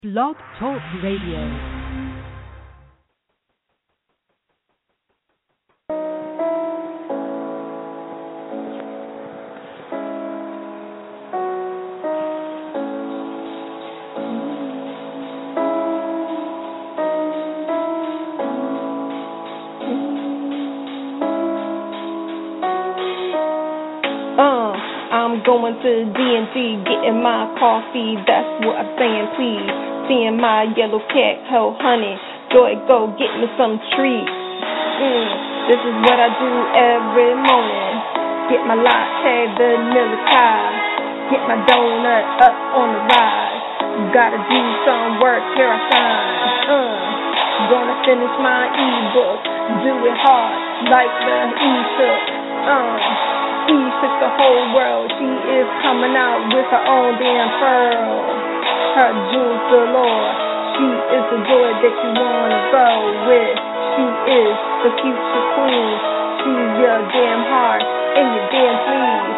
Blog Talk Radio. I'm going to D&D, getting my coffee, that's what I'm saying, please. Seeing my yellow cat, ho, honey, joy, go get me some treats. This is what I do every morning. Get my latte, vanilla pie, get my donut up on the rise. Gotta do some work, here I shine. Gonna finish my ebook, do it hard, like the E-took. She took the whole world. She is coming out with her own damn pearl. Her jewels galore. She is the joy that you wanna go with. She is the future queen. She's your damn heart and your damn sleeve.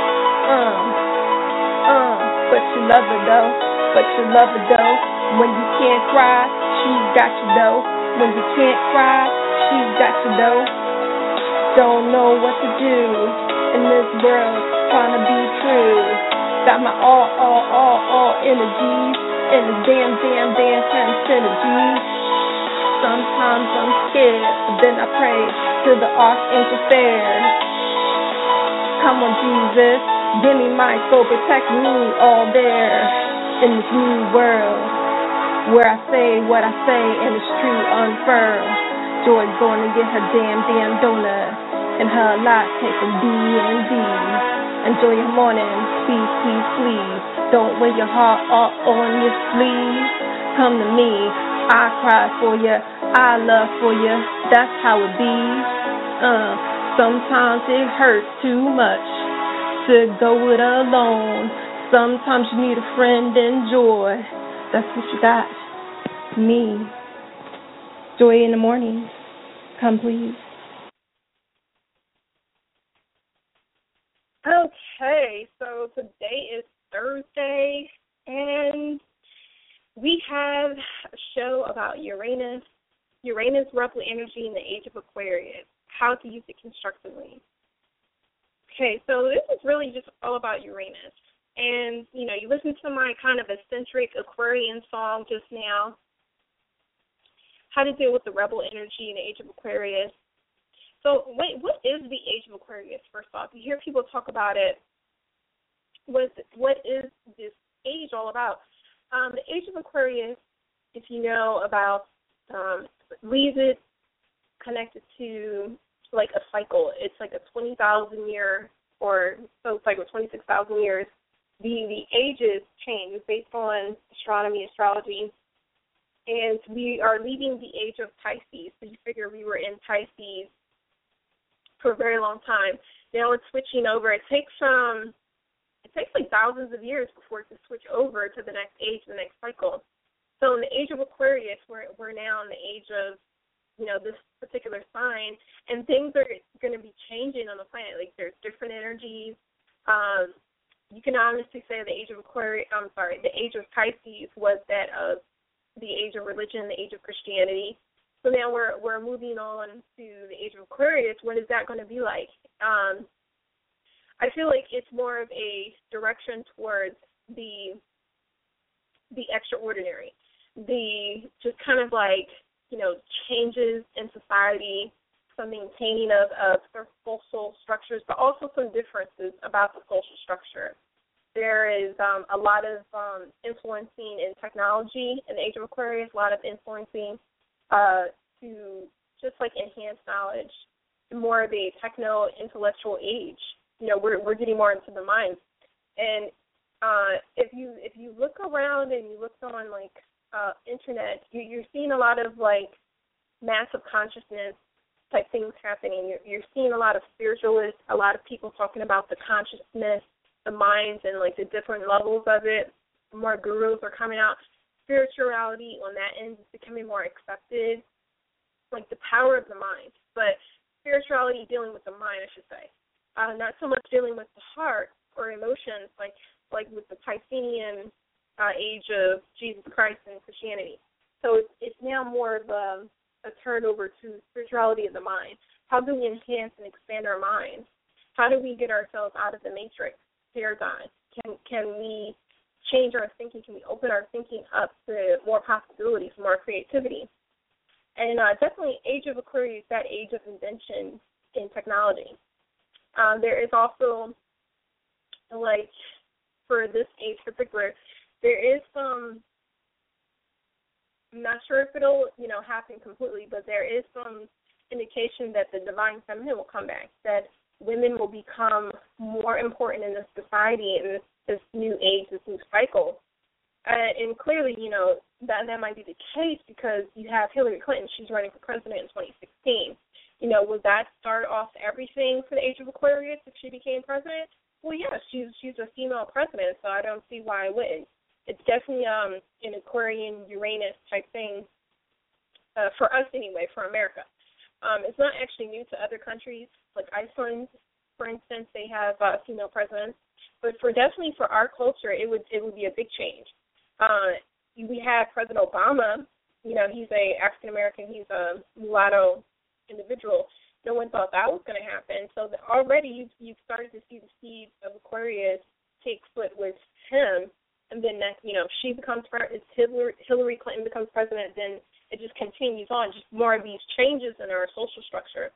But you love her though. But you love her though. When you can't cry, she got you though. When you can't cry, she got you though. Don't know what to do in this world, trying to be true. Got my all energies and the damn synergy. Sometimes I'm scared, but then I pray to the Archangel fair. Come on, Jesus, give me my soul, protect me all there in this new world where I say what I say and it's true unfurl. Joy's going to get her damn donut and her latte from D&D. Enjoy your morning, please. Don't wear your heart all on your sleeve. Come to me, I cry for you, I love for you. That's how it be. Sometimes it hurts too much to go it alone. Sometimes you need a friend and joy. That's what you got. Me. Joy in the morning. Come please. Okay, so today is Thursday, and we have a show about Uranus roughly energy in the age of Aquarius, how to use it constructively. Okay, so this is really just all about Uranus. And, you listened to my kind of eccentric Aquarian song just now, how to deal with the rebel energy in the age of Aquarius. So, wait, what is the age of Aquarius, first off? You hear people talk about it. What is this age all about? The age of Aquarius, if you know about, leaves it connected to, like, a cycle. It's like a 20,000 year, or so it's like 26,000 years. The ages change based on astronomy, astrology, and we are leaving the age of Pisces. So you figure we were in Pisces for a very long time. Now it's switching over. It takes like thousands of years before it can switch over to the next age, the next cycle. So in the age of Aquarius, we're now in the age of, this particular sign, and things are going to be changing on the planet. Like there's different energies. You can honestly say the age of the age of Pisces was that of the age of religion, the age of Christianity. So now we're moving on to the age of Aquarius. What is that going to be like? I feel like it's more of a direction towards the extraordinary, the just kind of like, changes in society, some maintaining of social structures, but also some differences about the social structure. There is a lot of influencing in technology in the age of Aquarius, a lot of influencing to just like enhance knowledge, more of a techno-intellectual age. We're getting more into the mind. And if you look around and you look on like internet, you're seeing a lot of like massive consciousness type things happening. You're seeing a lot of spiritualists, a lot of people talking about the consciousness, the minds, and like the different levels of it. More gurus are coming out. Spirituality on that end is becoming more accepted, like the power of the mind. But spirituality dealing with the mind, I should say. Not so much dealing with the heart or emotions, like with the Piscean age of Jesus Christ and Christianity. So it's now more of a turnover to spirituality of the mind. How do we enhance and expand our minds? How do we get ourselves out of the matrix paradigm? Can we change our thinking? Can we open our thinking up to more possibilities, more creativity? And definitely Age of Aquarius, that age of invention in technology. There is also, like, for this age in particular, there is some, I'm not sure if it'll, happen completely, but there is some indication that the divine feminine will come back, that women will become more important in this society, in this new age, this new cycle. And clearly, that might be the case because you have Hillary Clinton. She's running for president in 2016. Would that start off everything for the Age of Aquarius if she became president? Well, yeah, she's a female president, so I don't see why it wouldn't. It's definitely an Aquarian Uranus type thing for us anyway, for America. It's not actually new to other countries, like Iceland, for instance. They have female presidents, but definitely for our culture, it would be a big change. We have President Obama. He's a African American. He's a mulatto individual. No one thought that was going to happen. So already you've started to see the seeds of Aquarius take foot with him, and then if she becomes if Hillary Clinton becomes president, then it just continues on, just more of these changes in our social structure.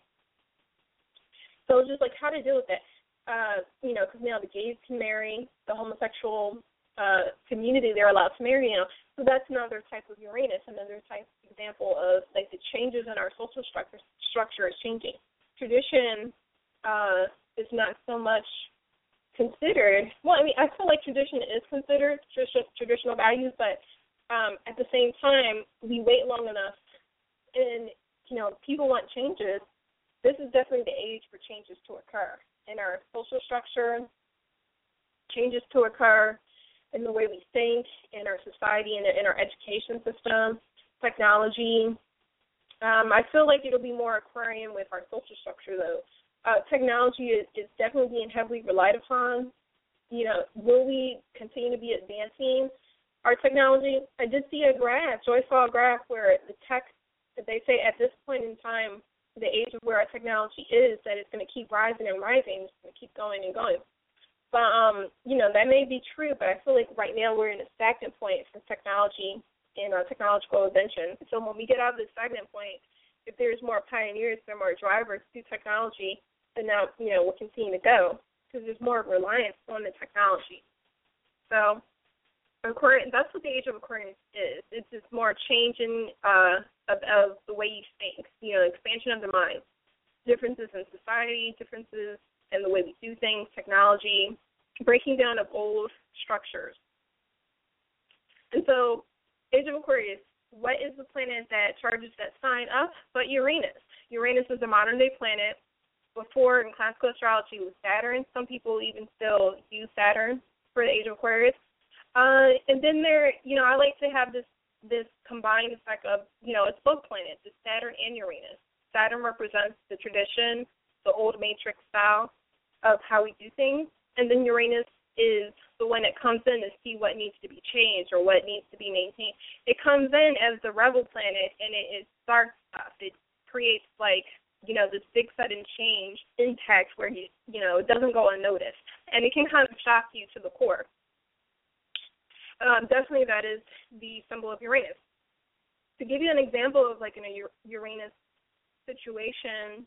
So just like how to deal with that, because now the gays can marry, the homosexual community, they're allowed to marry now. So that's another type of Uranus, another type example of like the changes in our social structure is changing. Tradition is not so much considered. Well, I feel like tradition is considered, traditional values, but at the same time, we wait long enough, and people want changes. This is definitely the age for changes to occur in our social structure, changes to occur in the way we think, in our society, in our education system, technology. I feel like it'll be more Aquarian with our social structure, though. Technology is definitely being heavily relied upon. Will we continue to be advancing our technology? I did see a graph. So I saw a graph where the tech, that they say at this point in time, the age of where our technology is, that it's going to keep rising and rising. It's going to keep going and going. But, that may be true, but I feel like right now we're in a stagnant point for technology and technological invention. So when we get out of this stagnant point, if there's more pioneers, there are more drivers to technology, then now, we'll continue to go because there's more reliance on the technology. So Aquarius, that's what the age of Aquarius is. It's just more changing of the way you think, expansion of the mind, differences in society, differences in the way we do things, technology, breaking down of old structures. And so, Age of Aquarius, what is the planet that charges that sign up but Uranus? Uranus is a modern-day planet. Before, in classical astrology, it was Saturn. Some people even still use Saturn for the Age of Aquarius. And then I like to have this combined effect of, it's both planets. It's Saturn and Uranus. Saturn represents the tradition, the old matrix style of how we do things. And then Uranus is the one that comes in to see what needs to be changed or what needs to be maintained. It comes in as the rebel planet, and it starts stuff. It creates, this big sudden change impact where, it doesn't go unnoticed. And it can kind of shock you to the core. Definitely that is the symbol of Uranus. To give you an example of, in a Uranus situation,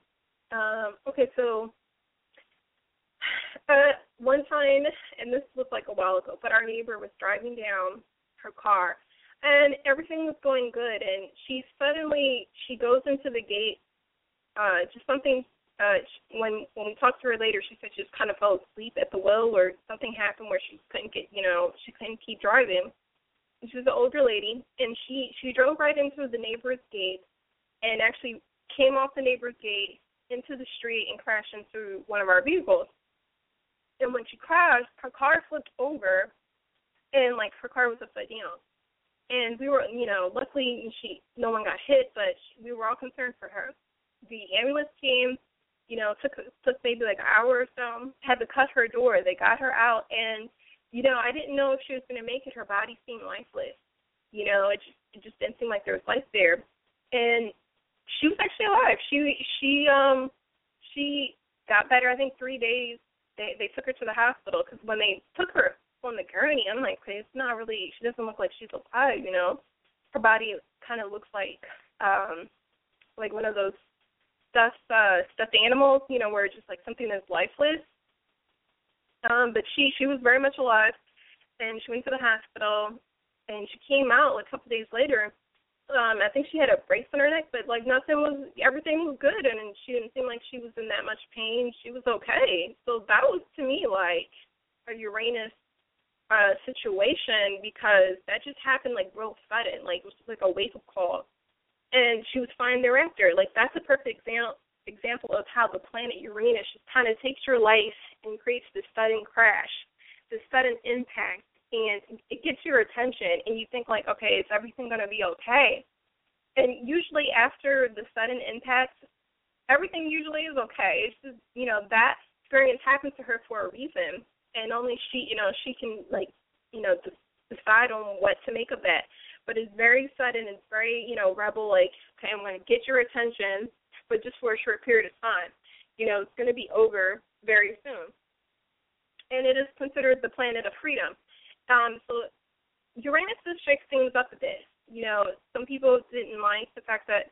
one time, and this was a while ago, but our neighbor was driving down her car, and everything was going good, and she goes into the gate, just something, when we talked to her later, she said she just kind of fell asleep at the wheel, or something happened where she couldn't keep driving. And she was an older lady, and she drove right into the neighbor's gate, and actually came off the neighbor's gate into the street and crashed into one of our vehicles. And when she crashed, her car flipped over, and, her car was upside down. And we were, luckily no one got hit, but we were all concerned for her. The ambulance came, took maybe an hour or so, had to cut her door. They got her out, and, I didn't know if she was going to make it. Her body seemed lifeless. It just didn't seem like there was life there. And she was actually alive. She got better, I think, 3 days. They took her to the hospital because when they took her on the gurney, I'm like, okay, it's not really, she doesn't look like she's alive, Her body kind of looks like one of those stuffed animals, where it's just like something that's lifeless. But she was very much alive, and she went to the hospital, and she came out like a couple days later. I think she had a brace on her neck, but like everything was good, and she didn't seem like she was in that much pain. She was okay. So that was, to me, like a Uranus situation, because that just happened like real sudden, like it was like a wake-up call. And she was fine thereafter. Like, that's a perfect example of how the planet Uranus just kind of takes your life and creates this sudden crash, this sudden impact, and it gets your attention, and you think, like, okay, is everything going to be okay? And usually after the sudden impact, everything usually is okay. It's just, that experience happens to her for a reason, and only she can, like, decide on what to make of that. But it's very sudden. It's very, rebel, like, okay, I'm going to get your attention, but just for a short period of time. It's going to be over very soon. And it is considered the planet of freedom. So Uranus just shakes things up a bit. Some people didn't like the fact that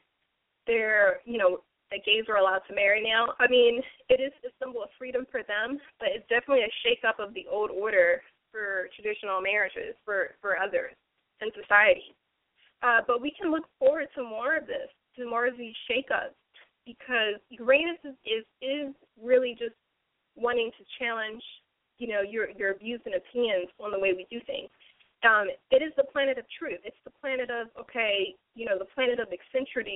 that gays are allowed to marry now. I mean, it is a symbol of freedom for them, but it's definitely a shake-up of the old order for traditional marriages for others in society. But we can look forward to more of this, to more of these shake-ups, because Uranus is really just wanting to challenge, your views and opinions on the way we do things. It is the planet of truth. It's the planet of, the planet of eccentric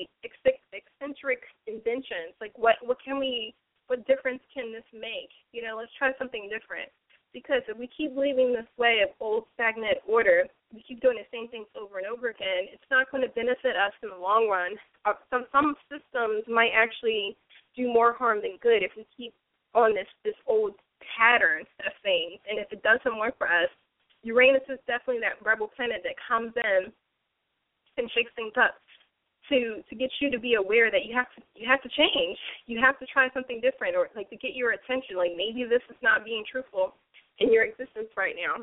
inventions. Like, what difference can this make? Let's try something different. Because if we keep living this way of old, stagnant order, we keep doing the same things over and over again, it's not going to benefit us in the long run. Some systems might actually do more harm than good if we keep on this old pattern of things. And if it doesn't work for us, Uranus is definitely that rebel planet that comes in and shakes things up to get you to be aware that you have to change. You have to try something different, or like to get your attention. Like, maybe this is not being truthful in your existence right now.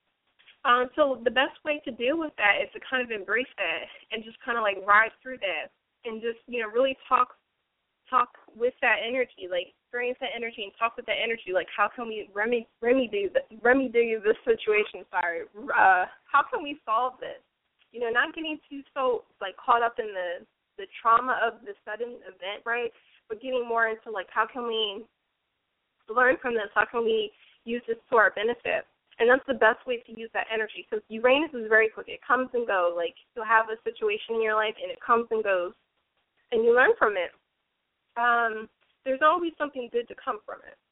So the best way to deal with that is to kind of embrace that and just kind of like ride through that and just, really talk with that energy, like experience that energy and talk with that energy. Like, how can we remedy this situation? How can we solve this? Not getting too so like caught up in the trauma of the sudden event, right? But getting more into like, how can we learn from this? How can we use this to our benefit? And that's the best way to use that energy, because Uranus is very quick. It comes and goes. Like, you'll have a situation in your life, and it comes and goes, and you learn from it. There's always something good to come from it.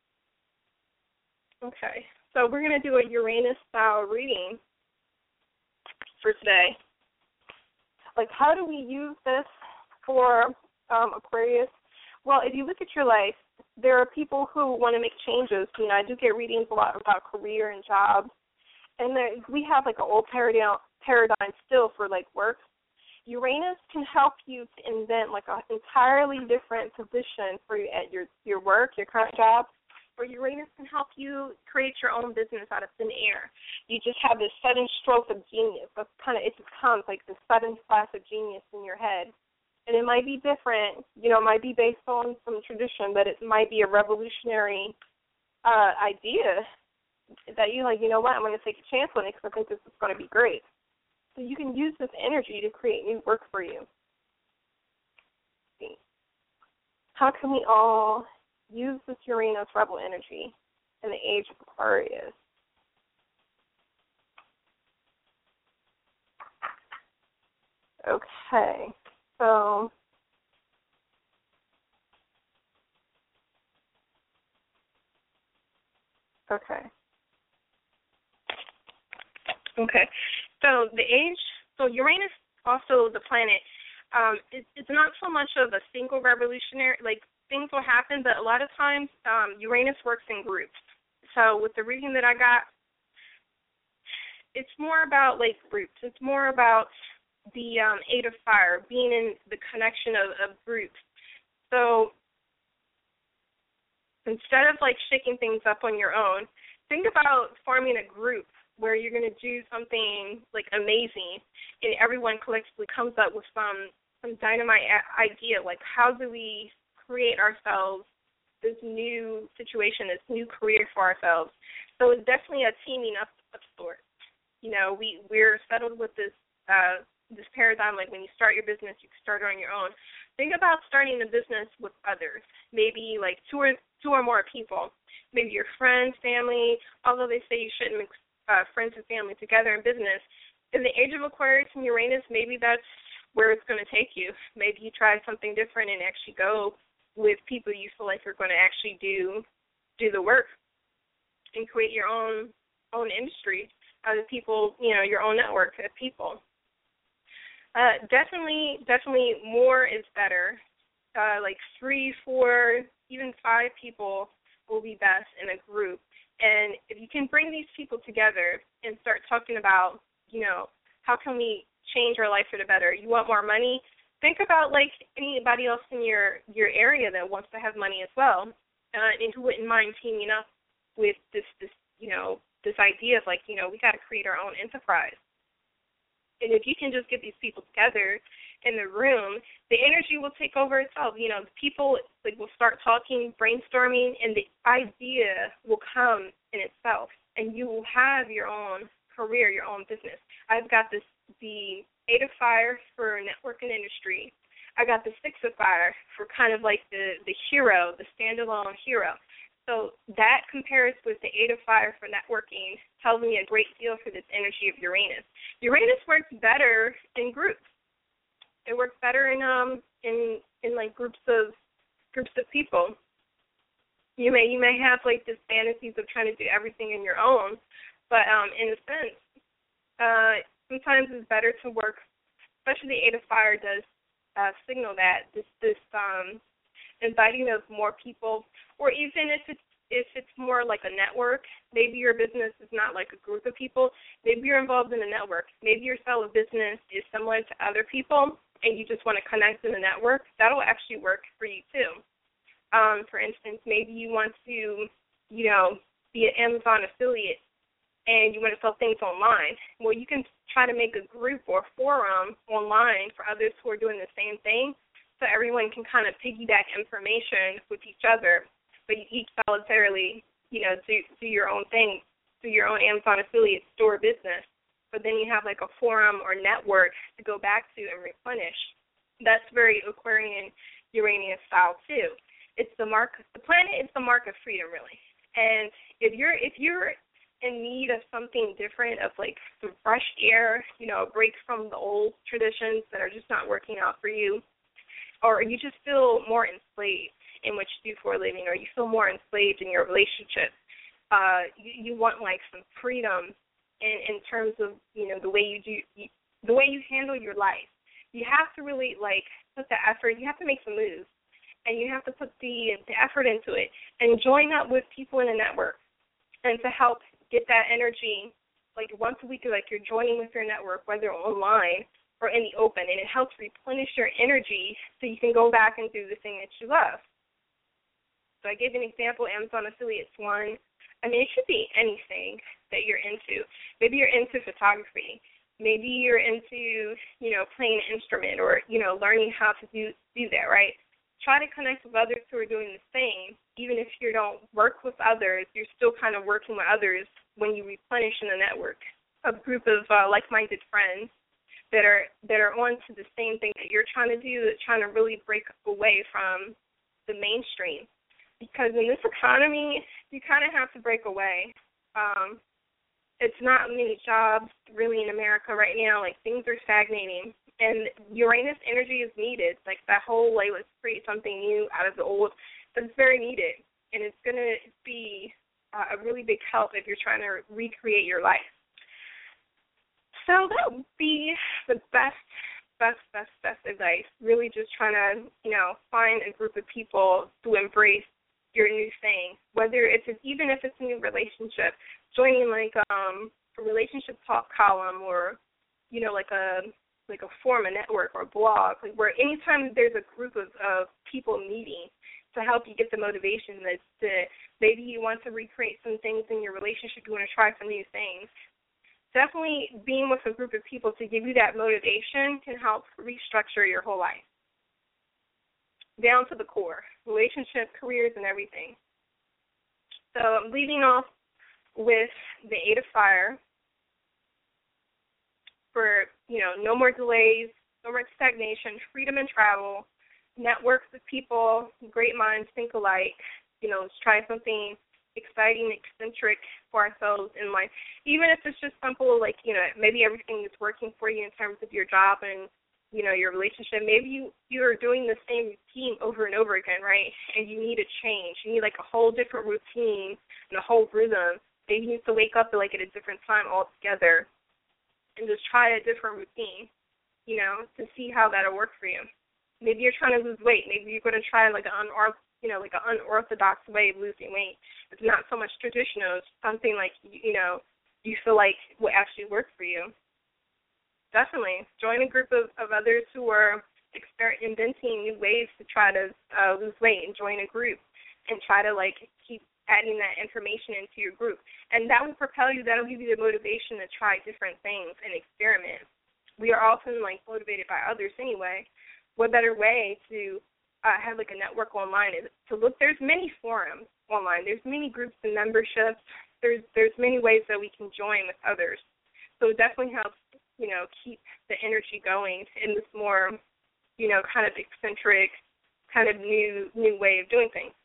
Okay, so we're going to do a Uranus-style reading for today. Like, how do we use this for Aquarius? Well, if you look at your life, there are people who want to make changes. I do get readings a lot about career and jobs. And we have like an old paradigm still for like work. Uranus can help you to invent like an entirely different position for you at your work, your current job. Or Uranus can help you create your own business out of thin air. You just have this sudden stroke of genius. It just comes like this sudden flash of genius in your head. And it might be different, it might be based on some tradition, but it might be a revolutionary idea that you like, what, I'm going to take a chance on it because I think this is going to be great. So you can use this energy to create new work for you. Let's see. How can we all use this Uranus rebel energy in the age of Aquarius? Okay. So, okay. So the age, Uranus, also the planet, it's not so much of a single revolutionary, like things will happen, but a lot of times Uranus works in groups. So with the reading that I got, it's more about like groups. It's more about the Eight of Fire, being in the connection of groups. So instead of like shaking things up on your own, think about forming a group where you're going to do something like amazing, and everyone collectively comes up with some dynamite idea, like how do we create ourselves this new situation, this new career for ourselves. So it's definitely a teaming up of sorts. You know, we're settled with this this paradigm, like when you start your business, you can start it on your own. Think about starting a business with others, maybe like two or more people, maybe your friends, family, although they say you shouldn't mix friends and family together in business. In the age of Aquarius and Uranus, maybe that's where it's going to take you. Maybe you try something different and actually go with people you feel like are going to actually do the work and create your own industry out of people, you know, your own network of people. Definitely more is better. Like 3, 4, even 5 people will be best in a group. And if you can bring these people together and start talking about, you know, how can we change our life for the better? You want more money? Think about like anybody else in your area that wants to have money as well, and who wouldn't mind teaming up with this you know, this idea of like, you know, we got to create our own enterprise. And if you can just get these people together in the room, the energy will take over itself. You know, the people like will start talking, brainstorming, and the idea will come in itself, and you will have your own career, your own business. I've got the 8 of Fire for network and industry. I got the 6 of Fire for kind of like the hero, the standalone hero. So that compares with the 8 of Fire for networking, tells me a great deal for this energy of Uranus. Uranus works better in groups. It works better in like groups of people. You may have like this fantasies of trying to do everything in your own, but in a sense, sometimes it's better to work, especially the 8 of Fire does signal that this inviting of more people, or even if it's more like a network, maybe your business is not like a group of people, maybe you're involved in a network, maybe your style of business is similar to other people and you just want to connect in a network, that'll actually work for you too. For instance, maybe you want to, you know, be an Amazon affiliate and you want to sell things online. Well, you can try to make a group or forum online for others who are doing the same thing, so everyone can kind of piggyback information with each other, but you each solitarily, you know, do your own thing, do your own Amazon affiliate store business, but then you have like a forum or network to go back to and replenish. That's very Aquarian Uranian style too. It's the planet is the mark of freedom, really. And if you're in need of something different, of like some fresh air, you know, a break from the old traditions that are just not working out for you, or you just feel more enslaved in what you do for a living, or you feel more enslaved in your relationship, you want like some freedom in terms of, you know, the way you handle your life. You have to really like put the effort. You have to make some moves, and you have to put the effort into it, and join up with people in a network, and to help get that energy, like once a week, like you're joining with your network, whether online or in the open, and it helps replenish your energy so you can go back and do the thing that you love. So I gave an example, Amazon affiliates one. I mean, it could be anything that you're into. Maybe you're into photography. Maybe you're into, you know, playing an instrument, or, you know, learning how to do that, right? Try to connect with others who are doing the same. Even if you don't work with others, you're still kind of working with others when you replenish in a network, a group of like-minded friends that are on to the same thing that you're trying to do, that's trying to really break away from the mainstream. Because in this economy, you kind of have to break away. It's not many jobs really in America right now. Like, things are stagnating. And Uranus energy is needed. Like, that whole, like, let's create something new out of the old, that's very needed. And it's going to be a really big help if you're trying to recreate your life. So that would be the best advice. Really just trying to, you know, find a group of people to embrace your new thing. Whether even if it's a new relationship, joining like relationship talk column or, like a forum, a network, or a blog, like where anytime there's a group of people meeting to help you get the motivation that maybe you want to recreate some things in your relationship, you want to try some new things. Definitely being with a group of people to give you that motivation can help restructure your whole life, down to the core, relationship, careers, and everything. So I'm leading off with the 8 of Fire for, no more delays, no more stagnation, freedom and travel, networks with people, great minds think alike, let's try something exciting, eccentric for ourselves in life. Even if it's just simple, like, maybe everything is working for you in terms of your job and, your relationship. Maybe you're doing the same routine over and over again, right? And you need a change. You need, like, a whole different routine and a whole rhythm. Maybe you need to wake up, like, at a different time altogether and just try a different routine, to see how that'll work for you. Maybe you're trying to lose weight. Maybe you're going to try, like, an unorthodox way of losing weight. It's not so much traditional. It's something like, you feel like will actually work for you. Definitely. Join a group of others who are inventing new ways to try to lose weight, and join a group and try to, like, keep adding that information into your group. And that will propel you. That will give you the motivation to try different things and experiment. We are often, like, motivated by others anyway. What better way to have, like, a network online is to look. There's many forums online. There's many groups and memberships. There's many ways that we can join with others. So it definitely helps, keep the energy going in this more, kind of eccentric, kind of new way of doing things.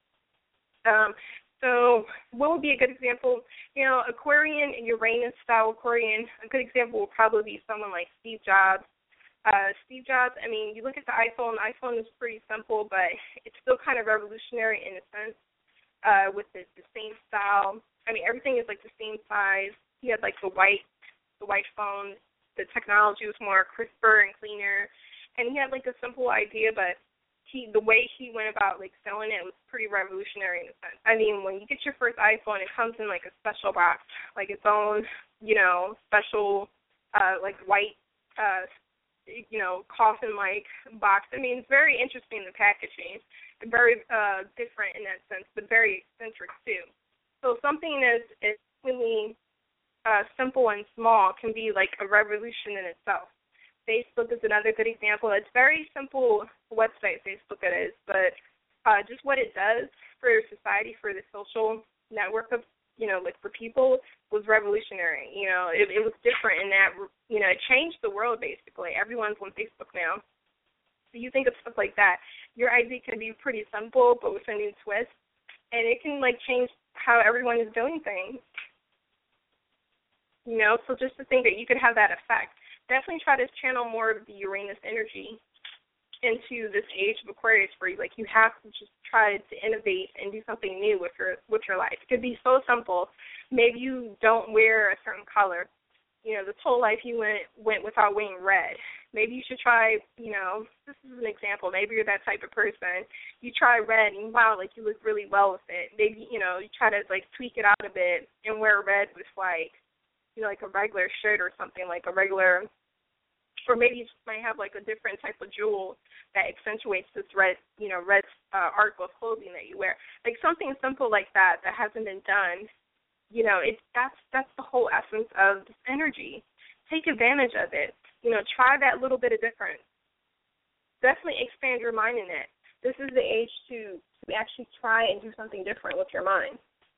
So what would be a good example? Aquarian, Uranus style Aquarian, a good example would probably be someone like Steve Jobs. Steve Jobs, I mean, you look at the iPhone. The iPhone is pretty simple, but it's still kind of revolutionary in a sense, with the same style. I mean, everything is like the same size. He had like the white phone. The technology was more crisper and cleaner, and he had like a simple idea, but the way he went about like selling it was pretty revolutionary in a sense. I mean, when you get your first iPhone, it comes in like a special box, like its own, special, like white, coffin-like box. I mean, it's very interesting, the packaging, very different in that sense, but very eccentric too. So something as really simple and small can be like a revolution in itself. Facebook is another good example. It's very simple website, Facebook it is, but just what it does for society, for the social network of, like for people, was revolutionary. It was different in that, it changed the world basically. Everyone's on Facebook now. So you think of stuff like that. Your idea can be pretty simple, but with a new twist, and it can like change how everyone is doing things. So just to think that you could have that effect. Definitely try to channel more of the Uranus energy into this age of Aquarius for you. Like, you have to just try to innovate and do something new with your life. It could be so simple. Maybe you don't wear a certain color. This whole life you went without wearing red. Maybe you should try, this is an example. Maybe you're that type of person. You try red and wow, like you look really well with it. Maybe, you try to like tweak it out a bit and wear red with like, like a regular shirt or something, like a regular, or maybe you just might have like a different type of jewel that accentuates this red, red article of clothing that you wear. Like something simple like that hasn't been done. That's the whole essence of this energy. Take advantage of it. Try that little bit of difference. Definitely expand your mind in it. This is the age to actually try and do something different with your mind.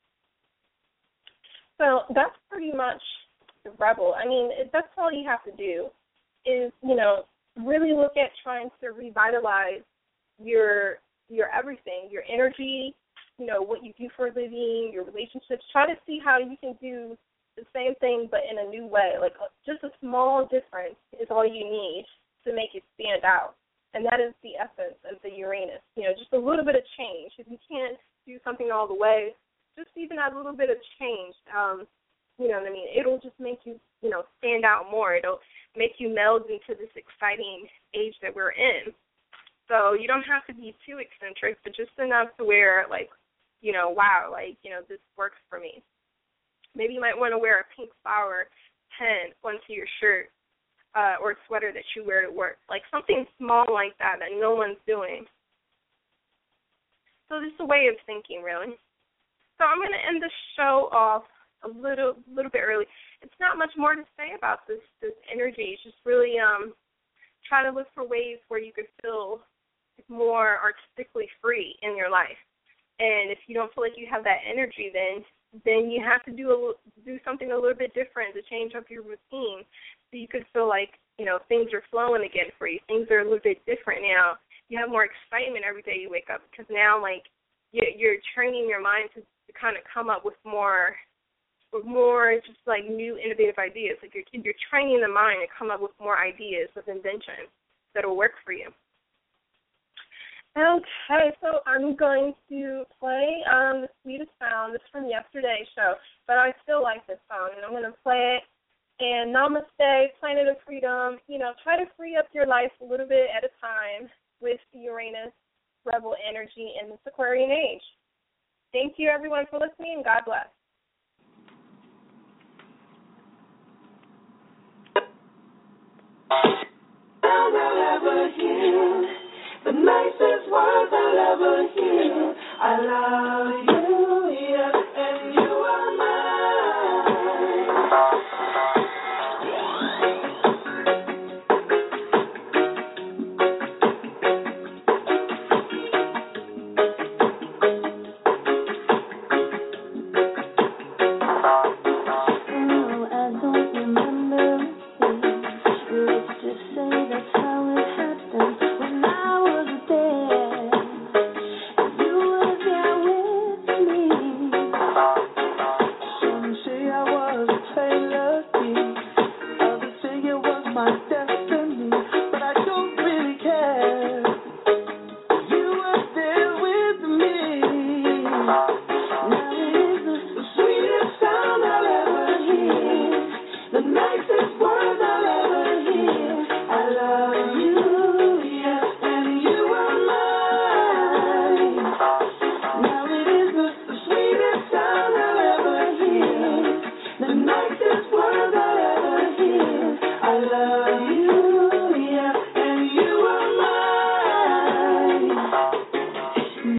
So that's pretty much the Rebel. I mean, that's all you have to do is, really look at trying to revitalize your everything, your energy, what you do for a living, your relationships. Try to see how you can do the same thing but in a new way. Like just a small difference is all you need to make it stand out. And that is the essence of the Uranus. Just a little bit of change. If you can't do something all the way, just even a little bit of change, you know what I mean? It'll just make you, stand out more. It'll make you meld into this exciting age that we're in. So you don't have to be too eccentric, but just enough to where, like, wow, like, this works for me. Maybe you might want to wear a pink flower pen onto your shirt or sweater that you wear to work. Like something small like that no one's doing. So this is a way of thinking, really. So I'm going to end the show off a little bit early. It's not much more to say about this energy. It's just really try to look for ways where you could feel more artistically free in your life. And if you don't feel like you have that energy, then you have to do something a little bit different to change up your routine so you could feel like, things are flowing again for you. Things are a little bit different now. You have more excitement every day you wake up because now, like, you're training your mind to kind of come up with more just like new innovative ideas. Like you're training the mind to come up with more ideas of invention that will work for you. Okay, so I'm going to play the sweetest sound. This is from yesterday's show, but I still like this song, and I'm going to play it. And namaste, planet of freedom. Try to free up your life a little bit at a time with the Uranus rebel energy in this Aquarian age. Thank you, everyone, for listening, and God bless. I'll ever hear the nicest words I'll ever hear. I love you.